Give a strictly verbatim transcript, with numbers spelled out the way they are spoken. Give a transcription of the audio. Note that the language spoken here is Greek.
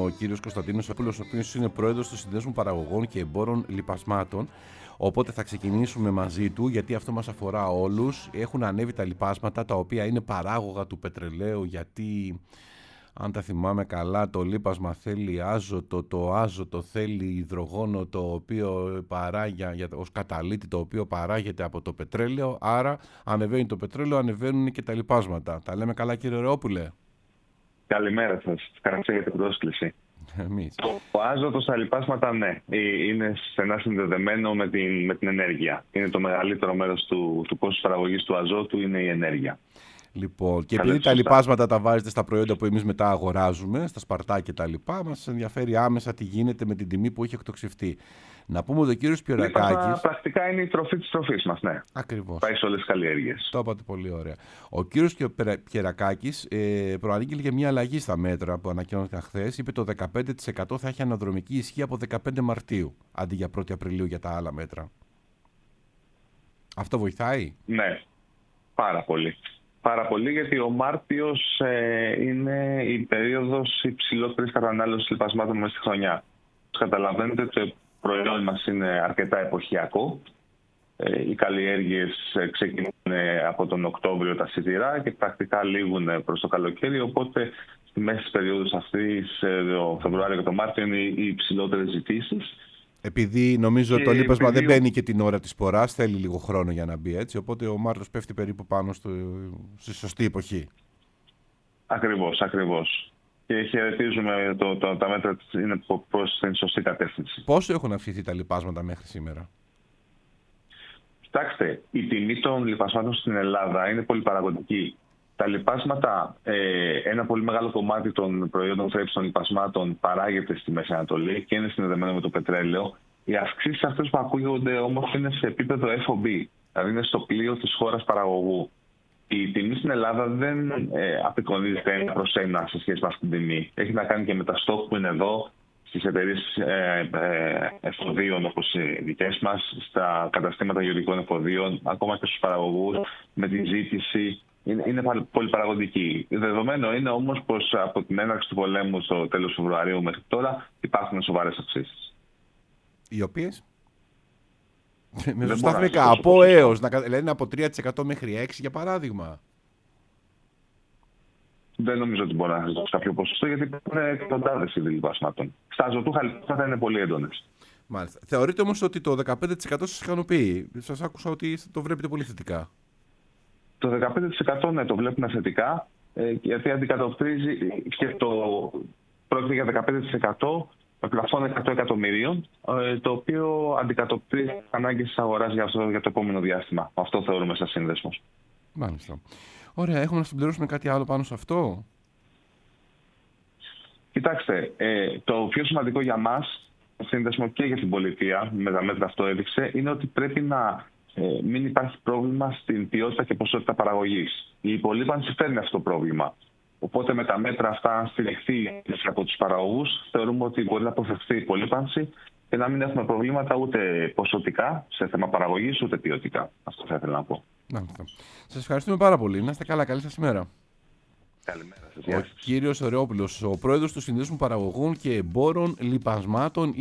ο κύριος Κωνσταντίνος Απούλος, ο οποίος είναι πρόεδρος του Συνδέσμου Παραγωγών και Εμπόρων Λιπασμάτων. Οπότε θα ξεκινήσουμε μαζί του, γιατί αυτό μας αφορά όλους. Έχουν ανέβει τα λιπάσματα, τα οποία είναι παράγωγα του πετρελαίου, γιατί αν τα θυμάμαι καλά, το λίπασμα θέλει άζωτο, το άζωτο θέλει υδρογόνο, το οποίο παράγει ως καταλύτη, το οποίο παράγεται από το πετρέλαιο. Άρα ανεβαίνει το πετρέλαιο, ανεβαίνουν και τα λιπάσματα. Τα λέμε καλά, κύριε Ρεόπουλε? Καλημέρα σας. Ευχαριστώ για την πρόσκληση. Εμείς. Το άζωτο στα λιπάσματα, ναι, είναι στενά συνδεδεμένο με την, με την ενέργεια. Είναι το μεγαλύτερο μέρος του, του κόστους παραγωγής του αζότου, είναι η ενέργεια. Λοιπόν, και επειδή τα λιπάσματα τα βάζετε στα προϊόντα που εμείς μετά αγοράζουμε, στα σπαρτά και τα λοιπά, μας ενδιαφέρει άμεσα τι γίνεται με την τιμή που έχει εκτοξευτεί. Να πούμε ότι ο κύριος Πιερακάκης. Πρακτικά είναι η τροφή της τροφής μας, ναι. Ακριβώς. Πάει σε όλες τις καλλιέργειες. Το είπατε πολύ ωραία. Ο κύριος Πιερακάκης ε, προανήγγειλε για μια αλλαγή στα μέτρα που ανακοινώθηκαν χθες. Είπε το δεκαπέντε τοις εκατό θα έχει αναδρομική ισχύ από δεκαπέντε Μαρτίου, αντί για πρώτη Απριλίου για τα άλλα μέτρα. Αυτό βοηθάει? Ναι, πάρα πολύ. Πάρα πολύ, γιατί ο Μάρτιος ε, είναι η περίοδος υψηλότερης κατανάλωσης λιπασμάτων μέσα στη χρονιά. Καταλαβαίνετε, το προϊόν μας είναι αρκετά εποχιακό. Ε, οι καλλιέργειες ξεκινούν από τον Οκτώβριο τα σιτηρά και πρακτικά λήγουν προς το καλοκαίρι. Οπότε στη μέση της περίοδος αυτής, το Φεβρουάριο και το Μάρτιο, είναι οι υψηλότερες ζητήσεις. Επειδή νομίζω και το λίπασμα επειδή... δεν μπαίνει και την ώρα της σποράς, θέλει λίγο χρόνο για να μπει, έτσι. Οπότε ο Μάρτιος πέφτει περίπου πάνω στο... στη σωστή εποχή. Ακριβώς, ακριβώς. Και χαιρετίζουμε το, το, τα μέτρα είναι προς την σωστή κατεύθυνση. Πόσο έχουν αυξηθεί τα λιπάσματα μέχρι σήμερα? Κοιτάξτε, η τιμή των λιπασμάτων στην Ελλάδα είναι πολύ παραγωγική. Τα λιπάσματα, ε, ένα πολύ μεγάλο κομμάτι των προϊόντων θρέψης των λιπασμάτων παράγεται στη Μέση Ανατολή και είναι συνδεδεμένο με το πετρέλαιο. Οι αυξήσεις αυτές που ακούγονται όμως είναι σε επίπεδο εφ ο μπι, δηλαδή είναι στο πλοίο της χώρας παραγωγού. Η τιμή στην Ελλάδα δεν ε, απεικονίζεται ένα προς ένα σε σχέση με αυτή την τιμή. Έχει να κάνει και με τα στόκ που είναι εδώ, στις εταιρείες ε, ε, εφοδίων όπως οι δικές μας, στα καταστήματα γεωργικών εφοδίων, ακόμα και στους παραγωγούς, με τη ζήτηση. Είναι, είναι πολύ παραγωγική. Δεδομένο είναι όμως πως από την έναρξη του πολέμου στο τέλος Φεβρουαρίου μέχρι τώρα υπάρχουν σοβαρές αυξήσεις. Οι οποίες? Με σωστά αφρικά, από έως, να λένε από τρία τοις εκατό μέχρι έξι τοις εκατό για παράδειγμα. Δεν νομίζω ότι μπορώ να σας δώσω κάποιο ποσοστό, γιατί υπάρχουν εκατοντάδες είδη λιπασμάτων. Στα αζωτούχα λιπάσματα είναι πολύ έντονες. Μάλιστα. Θεωρείτε όμως ότι το δεκαπέντε τοις εκατό σας ικανοποιεί? Σας άκουσα ότι το βλέπετε πολύ θετικά. Το δεκαπέντε τοις εκατό ναι, το βλέπουμε θετικά, γιατί αντικατοπτρίζει και το πρόκειται για δεκαπέντε τοις εκατό με πλαφόν εκατό εκατομμυρίων, το οποίο αντικατοπτρίζει τις ανάγκες της αγοράς για, αυτό, για το επόμενο διάστημα. Αυτό θεωρούμε σαν σύνδεσμος. Μάλιστα. Ωραία, έχουμε να συμπληρώσουμε κάτι άλλο πάνω σε αυτό? Κοιτάξτε, ε, το πιο σημαντικό για μας, το σύνδεσμο και για την πολιτεία, με τα μέτρα αυτό έδειξε, είναι ότι πρέπει να ε, μην υπάρχει πρόβλημα στην ποιότητα και ποσότητα παραγωγής. Η υπολείπανση φέρνει αυτό το πρόβλημα. Οπότε με τα μέτρα αυτά, αν στηριχθεί από τους παραγωγούς, θεωρούμε ότι μπορεί να αποφευθεί η υπολείπανση και να μην έχουμε προβλήματα ούτε ποσοτικά σε θέμα παραγωγής, ούτε ποιοτικά. Αυτό θα ήθελα να πω. Μάλιστα. Σας ευχαριστούμε πάρα πολύ. Να είστε καλά. Καλή σας ημέρα. Καλημέρα σας. Ο κύριος Ρεόπουλος, ο πρόεδρος του Συνδέσμου Παραγωγών και Εμπόρων Λιπασμάτων.